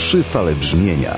Trzy fale brzmienia.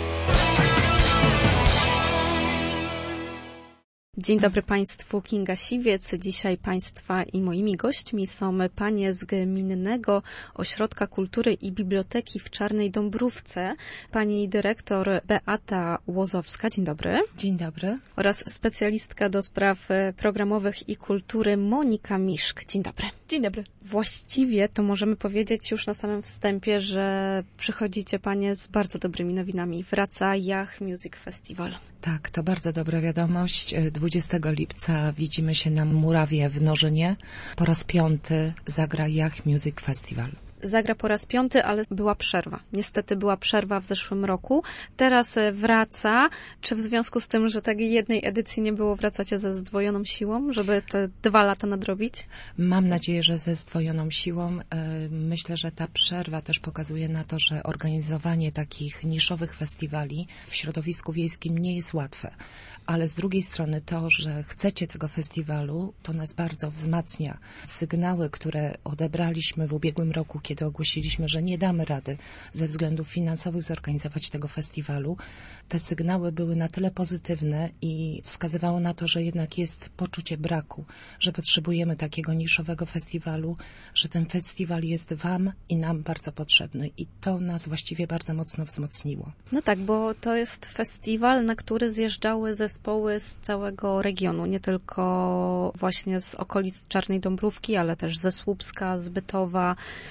Dzień dobry Państwu, Kinga Siwiec. Dzisiaj Państwa i moimi gośćmi są panie z Gminnego Ośrodka Kultury i Biblioteki w Czarnej Dąbrówce, pani dyrektor Beata Łozowska. Dzień dobry. Dzień dobry. Oraz specjalistka do spraw programowych i kultury Monika Miszk. Dzień dobry. Dzień dobry. Właściwie to możemy powiedzieć już na samym wstępie, że przychodzicie panie z bardzo dobrymi nowinami. Wraca Jach Music Festival. Tak, to bardzo dobra wiadomość. 20 lipca widzimy się na Murawie w Nożynie. Po raz 5 zagra Jach Music Festival. Zagra po raz 5, ale była przerwa. Niestety była przerwa w zeszłym roku. Teraz wraca. Czy w związku z tym, że takiej jednej edycji nie było, wracacie ze zdwojoną siłą, żeby te 2 lata nadrobić? Mam nadzieję, że ze zdwojoną siłą. Myślę, że ta przerwa też pokazuje na to, że organizowanie takich niszowych festiwali w środowisku wiejskim nie jest łatwe. Ale z drugiej strony to, że chcecie tego festiwalu, to nas bardzo wzmacnia. Sygnały, które odebraliśmy w ubiegłym roku, kiedy ogłosiliśmy, że nie damy rady ze względów finansowych zorganizować tego festiwalu, te sygnały były na tyle pozytywne i wskazywało na to, że jednak jest poczucie braku, że potrzebujemy takiego niszowego festiwalu, że ten festiwal jest wam i nam bardzo potrzebny i to nas właściwie bardzo mocno wzmocniło. No tak, bo to jest festiwal, na który zjeżdżały zespoły z całego regionu, nie tylko właśnie z okolic Czarnej Dąbrówki, ale też ze Słupska, z Bytowa,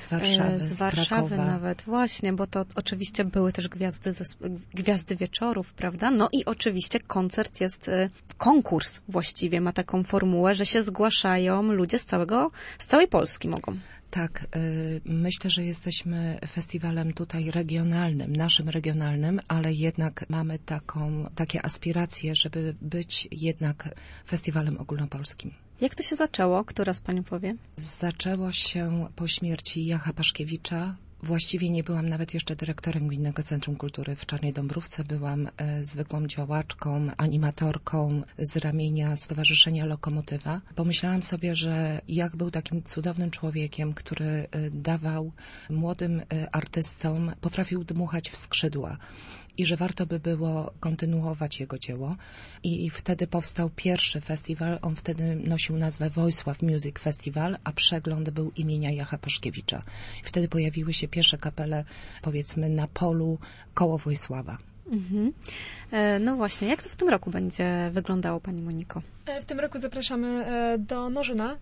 z Warszawy nawet. Właśnie, bo to oczywiście były też gwiazdy wieczorów, prawda? No i oczywiście koncert jest, konkurs właściwie ma taką formułę, że się zgłaszają ludzie z całej Polski mogą. Tak, myślę, że jesteśmy festiwalem tutaj regionalnym, naszym regionalnym, ale jednak mamy takie aspiracje, żeby być jednak festiwalem ogólnopolskim. Jak to się zaczęło? Która z panią powie? Zaczęło się po śmierci Jacha Paszkiewicza. Właściwie nie byłam nawet jeszcze dyrektorem Gminnego Centrum Kultury w Czarnej Dąbrówce. Byłam zwykłą działaczką, animatorką z ramienia Stowarzyszenia Lokomotywa. Pomyślałam sobie, że Jach był takim cudownym człowiekiem, który dawał młodym artystom, potrafił dmuchać w skrzydła. I że warto by było kontynuować jego dzieło. I wtedy powstał pierwszy festiwal. On wtedy nosił nazwę Wojsław Music Festival, a przegląd był imienia Jacha Paszkiewicza. I wtedy pojawiły się pierwsze kapele, powiedzmy, na polu koło Wojsława. Mhm. No właśnie, jak to w tym roku będzie wyglądało, pani Moniko? W tym roku zapraszamy do Nożyna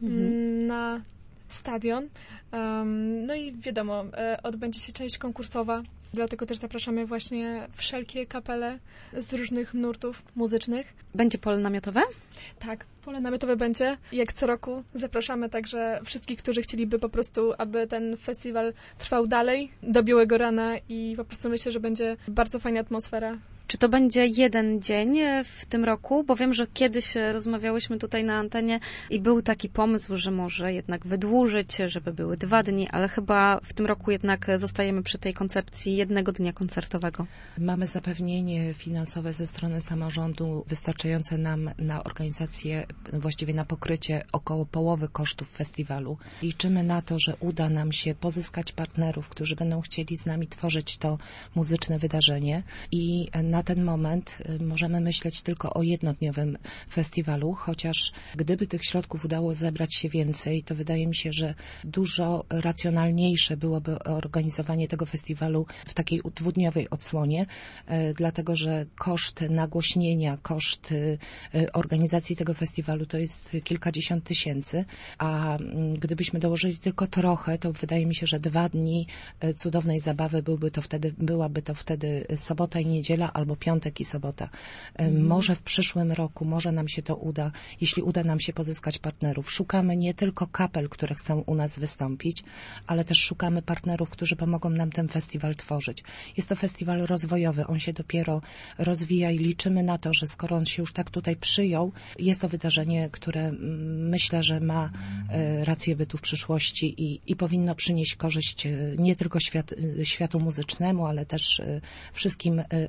na stadion. No i wiadomo, odbędzie się część konkursowa. Dlatego też zapraszamy właśnie wszelkie kapele z różnych nurtów muzycznych. Będzie pole namiotowe? Tak, pole namiotowe będzie. Jak co roku zapraszamy także wszystkich, którzy chcieliby po prostu, aby ten festiwal trwał dalej do białego rana i po prostu myślę, że będzie bardzo fajna atmosfera. Czy to będzie jeden dzień w tym roku? Bo wiem, że kiedyś rozmawiałyśmy tutaj na antenie i był taki pomysł, że może jednak wydłużyć, żeby były 2 dni, ale chyba w tym roku jednak zostajemy przy tej koncepcji jednego dnia koncertowego. Mamy zapewnienie finansowe ze strony samorządu wystarczające nam na organizację, właściwie na pokrycie około połowy kosztów festiwalu. Liczymy na to, że uda nam się pozyskać partnerów, którzy będą chcieli z nami tworzyć to muzyczne wydarzenie i na ten moment możemy myśleć tylko o jednodniowym festiwalu, chociaż gdyby tych środków udało zebrać się więcej, to wydaje mi się, że dużo racjonalniejsze byłoby organizowanie tego festiwalu w takiej 2-dniowej odsłonie, dlatego że koszt nagłośnienia, koszt organizacji tego festiwalu to jest kilkadziesiąt tysięcy, a gdybyśmy dołożyli tylko trochę, to wydaje mi się, że 2 dni cudownej zabawy byłaby to wtedy sobota i niedziela, albo piątek i sobota. Może w przyszłym roku, może nam się to uda, jeśli uda nam się pozyskać partnerów. Szukamy nie tylko kapel, które chcą u nas wystąpić, ale też szukamy partnerów, którzy pomogą nam ten festiwal tworzyć. Jest to festiwal rozwojowy, on się dopiero rozwija i liczymy na to, że skoro on się już tak tutaj przyjął, jest to wydarzenie, które myślę, że ma rację bytu w przyszłości i powinno przynieść korzyść nie tylko światu muzycznemu, ale też wszystkim adeptom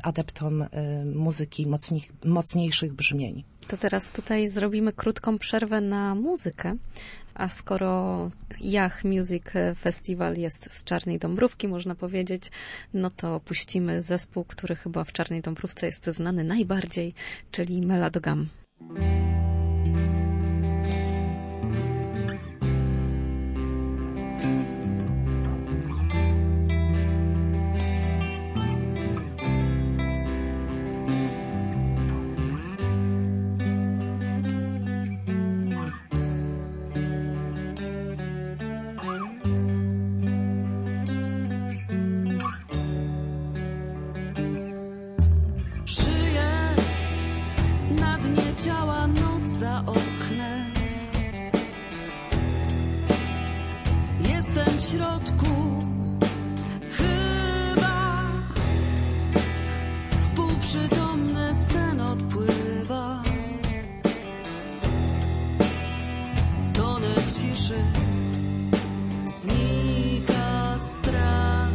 słuchaczom muzyki mocniejszych brzmień. To teraz tutaj zrobimy krótką przerwę na muzykę. A skoro Jach Music Festival jest z Czarnej Dąbrówki, można powiedzieć, no to puścimy zespół, który chyba w Czarnej Dąbrówce jest znany najbardziej, czyli Meladogam. Ciała noc za oknem. Jestem w środku, chyba w półprzytomny sen odpływa. Tonę w ciszy, znika strach.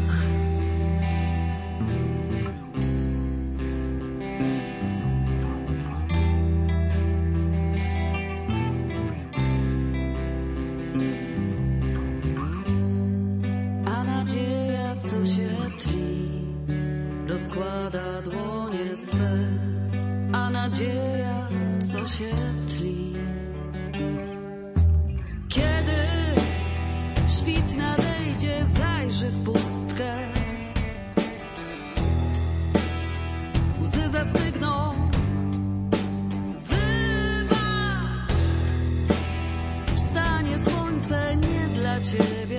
Rozkłada dłonie swe, a nadzieja, co się tli. Kiedy świt nadejdzie, zajrzy w pustkę. Łzy zastygną. Wybacz, wstanie słońce nie dla ciebie.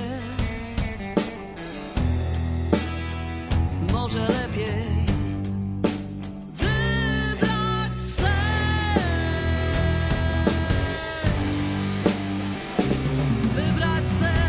Może lepiej wybrać sen, wybrać sen.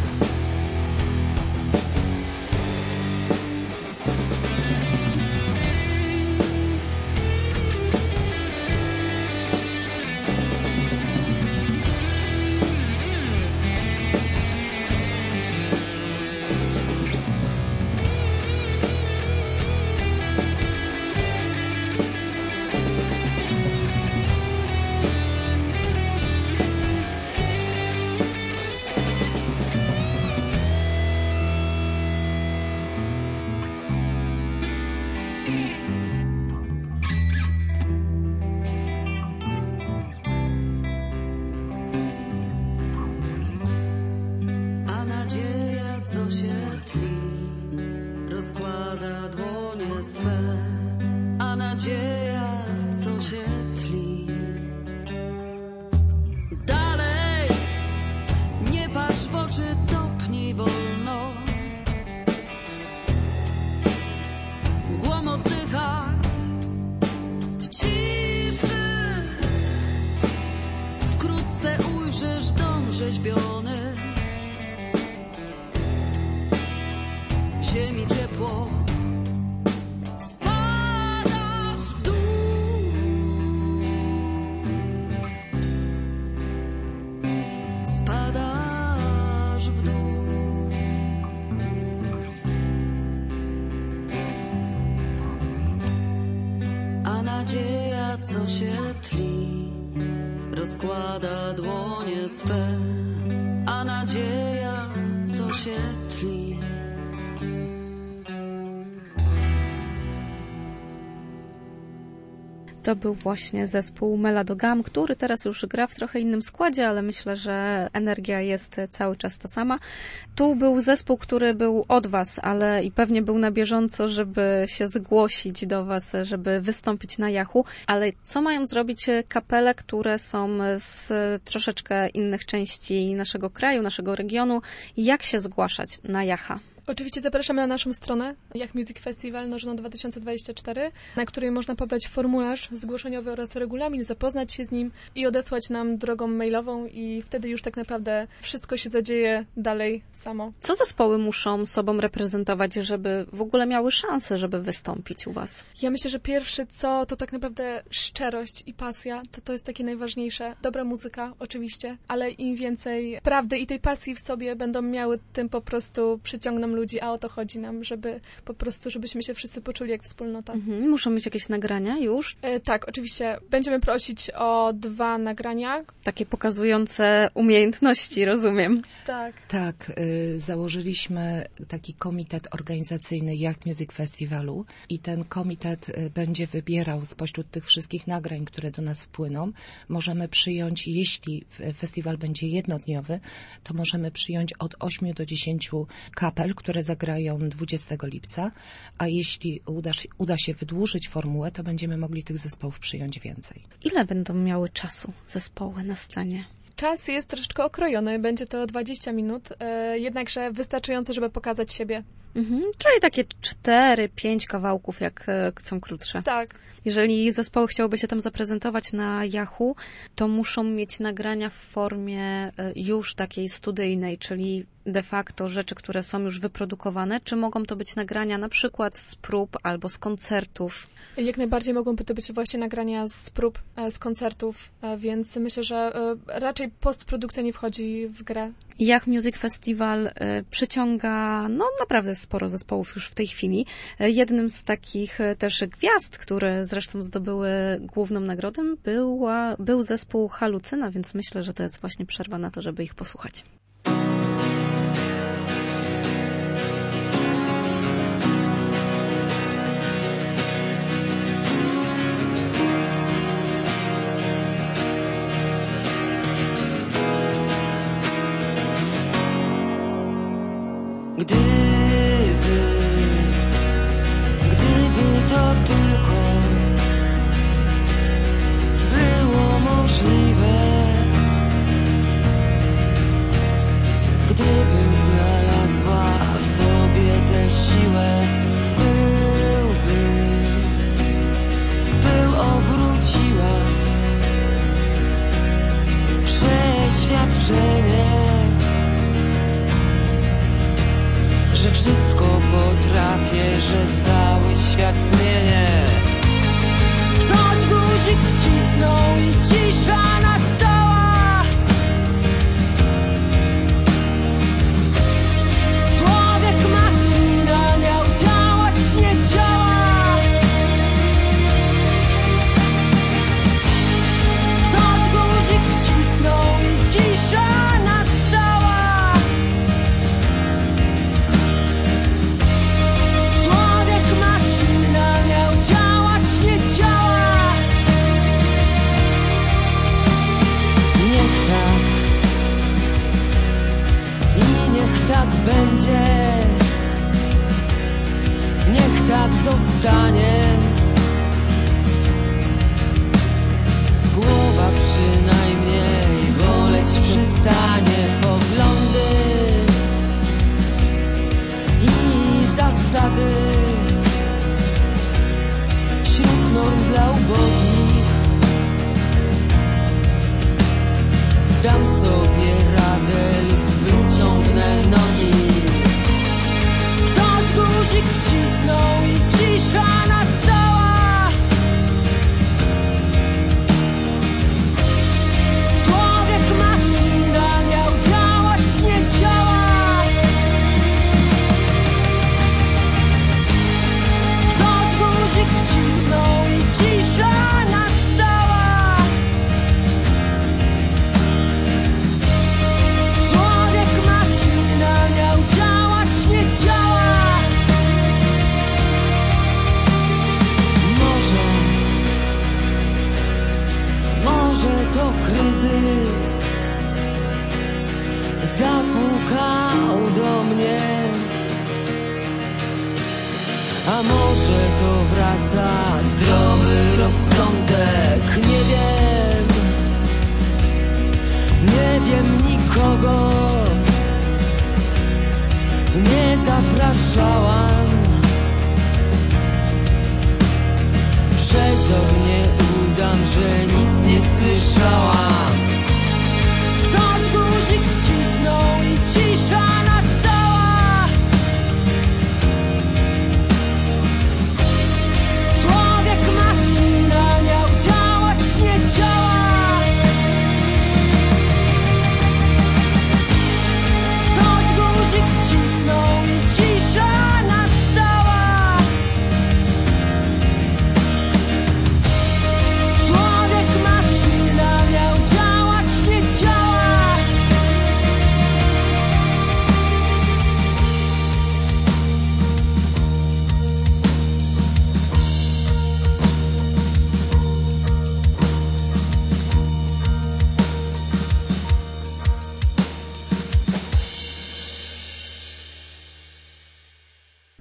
Nadzieja, co się tli, rozkłada dłonie swe, a nadzieja, co się tli. Dalej, nie patrz w oczy, topnij wolno. Mgłą oddychaj w ciszy. Wkrótce ujrzysz dom rzeźbiony. Ziemi ciepło, spadasz w dół. Spadasz w dół. A nadzieja, co się tli, rozkłada dłonie swe. A nadzieja, co się tli. To był właśnie zespół Meladogam, który teraz już gra w trochę innym składzie, ale myślę, że energia jest cały czas ta sama. Tu był zespół, który był od was, ale i pewnie był na bieżąco, żeby się zgłosić do was, żeby wystąpić na Jachu. Ale co mają zrobić kapele, które są z troszeczkę innych części naszego kraju, naszego regionu? Jak się zgłaszać na Jacha? Oczywiście zapraszamy na naszą stronę Jach Music Festival Nożyno 2024, na której można pobrać formularz zgłoszeniowy oraz regulamin, zapoznać się z nim i odesłać nam drogą mailową i wtedy już tak naprawdę wszystko się zadzieje dalej samo. Co zespoły muszą sobą reprezentować, żeby w ogóle miały szansę, żeby wystąpić u was? Ja myślę, że pierwsze co, to tak naprawdę szczerość i pasja, to jest takie najważniejsze. Dobra muzyka oczywiście, ale im więcej prawdy i tej pasji w sobie będą miały, tym po prostu przyciągną ludzi, a o to chodzi nam, żeby po prostu, żebyśmy się wszyscy poczuli jak wspólnota. Muszą mieć jakieś nagrania już? Tak, oczywiście. Będziemy prosić o 2 nagrania. Takie pokazujące umiejętności, rozumiem. Tak. Tak, założyliśmy taki komitet organizacyjny Yacht Music Festiwalu i ten komitet będzie wybierał spośród tych wszystkich nagrań, które do nas wpłyną. Możemy przyjąć, jeśli festiwal będzie jednodniowy, to możemy przyjąć od 8 do 10 kapel, które zagrają 20 lipca, a jeśli uda się wydłużyć formułę, to będziemy mogli tych zespołów przyjąć więcej. Ile będą miały czasu zespoły na scenie? Czas jest troszeczkę okrojony, będzie to 20 minut, jednakże wystarczająco, żeby pokazać siebie. Czyli takie 4-5 kawałków, jak są krótsze. Tak. Jeżeli zespoły chciałyby się tam zaprezentować na Yahoo, to muszą mieć nagrania w formie już takiej studyjnej, czyli de facto rzeczy, które są już wyprodukowane, czy mogą to być nagrania na przykład z prób albo z koncertów? Jak najbardziej mogą to być właśnie nagrania z prób, z koncertów, więc myślę, że raczej postprodukcja nie wchodzi w grę. Yacht Music Festival przyciąga naprawdę sporo zespołów już w tej chwili. Jednym z takich też gwiazd, które zresztą zdobyły główną nagrodę, był zespół Halucyna, więc myślę, że to jest właśnie przerwa na to, żeby ich posłuchać. Gdyby to tylko było możliwe, gdybym znalazła w sobie tę siłę, obróciła przeświadczenie, że wszystko potrafię, że cały świat zmienię. Ktoś guzik wcisnął i cisza nastała. Człowiek maszyna miał działać, nie działa. Ktoś guzik wcisnął i cisza nastała. Tak będzie, niech tak zostanie. Głowa przynajmniej boleć przestanie. Poglądy i zasady wśród norm dla ubogich. Dam sobie radę lub wyciągnę nogi. Ktoś guzik wcisnął i cisza nastała. Człowiek maszyna miał działać, nie działa. Ktoś guzik wcisnął i cisza nastała. Człowiek maszyna miał działać, nie działa. Ktoś guzik wcisnął i cisza nastała. Człowiek maszyna miał działać, nie działa. Ktoś guzik wcisnął i cisza nastała. Człowiek maszyna miał działać, nie działa. Ktoś guzik wcisnął i cisza nastała. Człowiek maszyna miał działać, nie działa. Może to kryzys zapukał do mnie, a może to wraca zdrowy rozsądek. Nie wiem nikogo, nie zapraszałam. Przez ognie udam, że nic nie słyszałam. Ktoś guzik wcisnął i cisza nastała. Człowiek maszyna miał działać, nie działa. Ktoś guzik wcisnął i cisza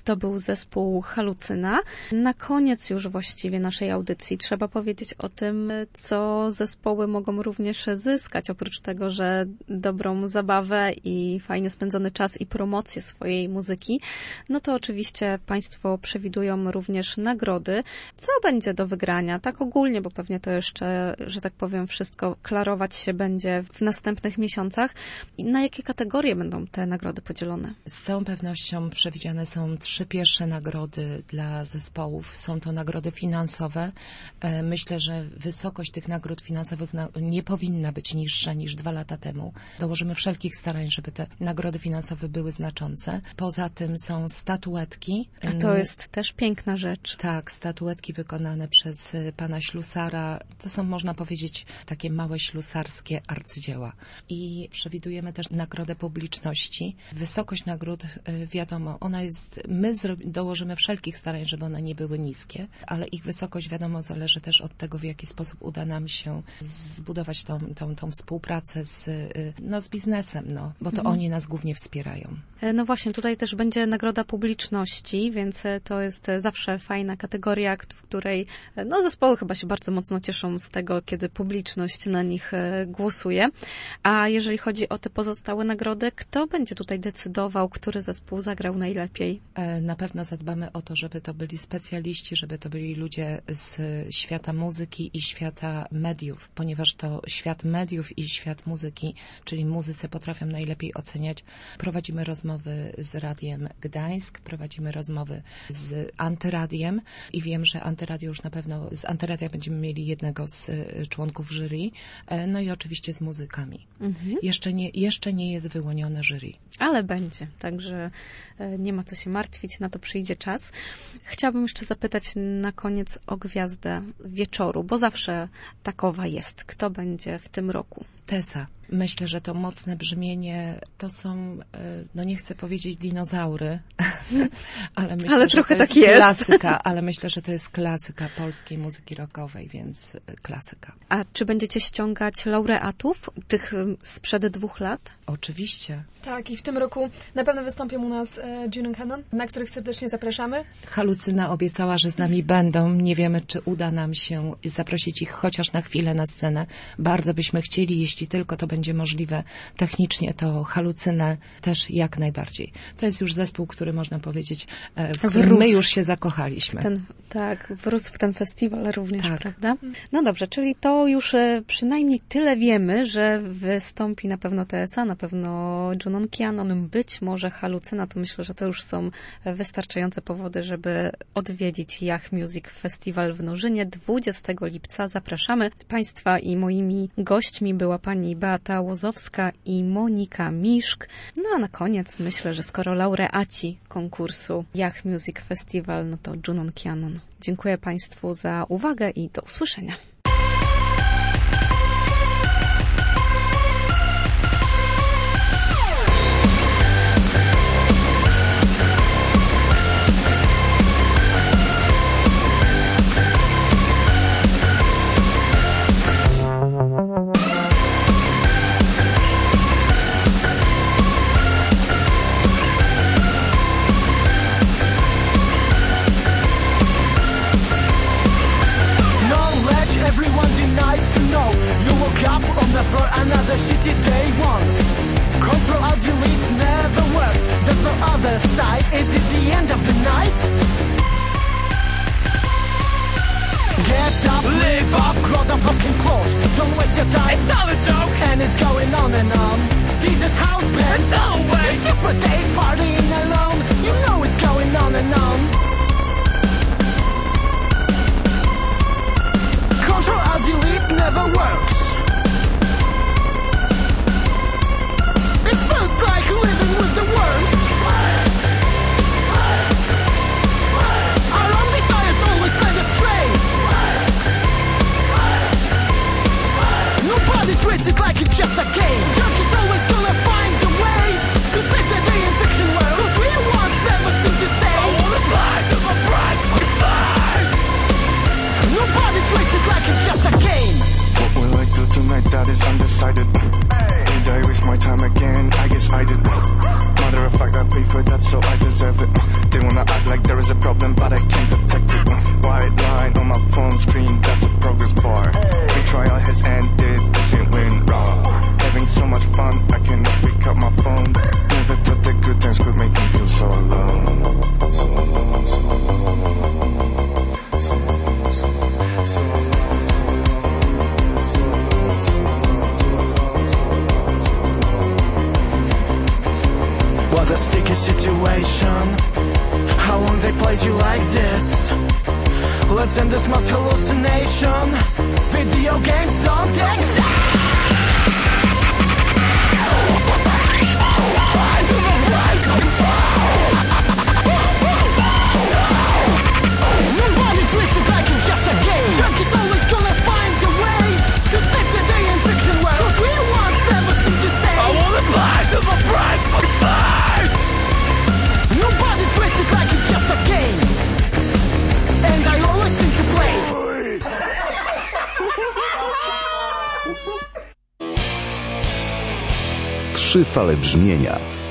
To był zespół Halucyna. Na koniec już właściwie naszej audycji trzeba powiedzieć o tym, co zespoły mogą również zyskać. Oprócz tego, że dobrą zabawę i fajnie spędzony czas i promocję swojej muzyki, no to oczywiście Państwo przewidują również nagrody. Co będzie do wygrania? Tak ogólnie, bo pewnie to jeszcze, że tak powiem, wszystko klarować się będzie w następnych miesiącach. I na jakie kategorie będą te nagrody podzielone? Z całą pewnością przewidziane są 3 pierwsze nagrody dla zespołów. Są to nagrody finansowe. Myślę, że wysokość tych nagród finansowych nie powinna być niższa niż 2 lata temu. Dołożymy wszelkich starań, żeby te nagrody finansowe były znaczące. Poza tym są statuetki. A to jest też piękna rzecz. Tak, statuetki wykonane przez pana ślusara. To są, można powiedzieć, takie małe ślusarskie arcydzieła. I przewidujemy też nagrodę publiczności. Wysokość nagród, wiadomo, ona jest, my dołożymy wszelkich starań, żeby one nie były niskie, ale ich wysokość, wiadomo, zależy też od tego, w jaki sposób uda nam się zbudować tą współpracę z biznesem, bo to oni nas głównie wspierają. No właśnie, tutaj też będzie nagroda publiczności, więc to jest zawsze fajna kategoria, w której zespoły chyba się bardzo mocno cieszą z tego, kiedy publiczność na nich głosuje. A jeżeli chodzi o te pozostałe nagrody, kto będzie tutaj decydował, który zespół zagrał najlepiej? Na pewno zadbamy o to, żeby to byli specjaliści, żeby to byli ludzie z świata muzyki i świata mediów, ponieważ to świat mediów i świat muzyki, czyli muzycy potrafią najlepiej oceniać. Prowadzimy rozmowy z Radiem Gdańsk, prowadzimy rozmowy z Antyradiem i wiem, że Antyradio już na pewno, z Antyradia będziemy mieli jednego z członków jury, no i oczywiście z muzykami. Jeszcze nie jest wyłonione jury. Ale będzie, także nie ma co się martwić, na to przyjdzie czas. Chciałabym jeszcze zapytać na koniec o gwiazdę wieczoru, bo zawsze takowa jest. Kto będzie w tym roku? Tessa. Myślę, że to mocne brzmienie to są, nie chcę powiedzieć dinozaury, ale myślę, ale że trochę to jest tak jest. Klasyka, ale myślę, że to jest klasyka polskiej muzyki rockowej, więc klasyka. A czy będziecie ściągać laureatów, tych sprzed 2 lat? Oczywiście. Tak, i w tym roku na pewno wystąpią u nas Junon Cannon, na których serdecznie zapraszamy. Halucyna obiecała, że z nami będą. Nie wiemy, czy uda nam się zaprosić ich chociaż na chwilę na scenę. Bardzo byśmy chcieli, jeśli tylko to będzie możliwe technicznie, to Halucynę też jak najbardziej. To jest już zespół, który można powiedzieć, w którym my już się zakochaliśmy. Wrósł w ten festiwal również, tak. Prawda? No dobrze, czyli to już przynajmniej tyle wiemy, że wystąpi na pewno Tessa, na pewno Junon Cannon, być może Halucyna, to myślę, że to już są wystarczające powody, żeby odwiedzić Yach Music Festival w Nożynie 20 lipca. Zapraszamy Państwa i moimi gośćmi była pani Beata Łozowska i Monika Miszk. No a na koniec myślę, że skoro laureaci konkursu Yach Music Festival, no to Junon Cannon. Dziękuję Państwu za uwagę i do usłyszenia. Another shitty day one. Control Alt Delete never works. There's no other side. Is it the end of the night? Get up, live up, crawl down pumpkin close. Don't waste your time. It's all a joke, and it's going on and on. Jesus house band. It's always. It's just my days partying alone. You know it's going on and on. Control Alt Delete never works. It feels like living with the worms. Our own desires always lead astray. Nobody treats it like it's just a game. Junkies always gonna find a way to save the day in fiction world. 'Cause real ones never seem to stay. I wanna blind them, I'm bright, I'm nobody treats it like it's just a game. What will I do tonight? That is undecided. Did I waste my time again? I guess I did. Matter of fact, I paid for that, so I deserve it. They wanna act problem, but I can't detect it. White line on my phone screen, that's a progress bar. The trial has ended, this ain't win wrong. Having so much fun, I cannot pick up my phone. Never thought the good times could make me feel so alone. So alone, so alone. So alone, so alone, so alone. Was a sticky situation. How long they played you like this? Let's end this mass hallucination. Video games don't exist. Nobody treats it like it's just a game. Junkies always gonna find a way to save the day in fiction world. 'Cause real ones never seem to stay. I wanna fly to the bright light. Nobody treats it like it's just a game. And I always seem to play. 3 fale brzmienia.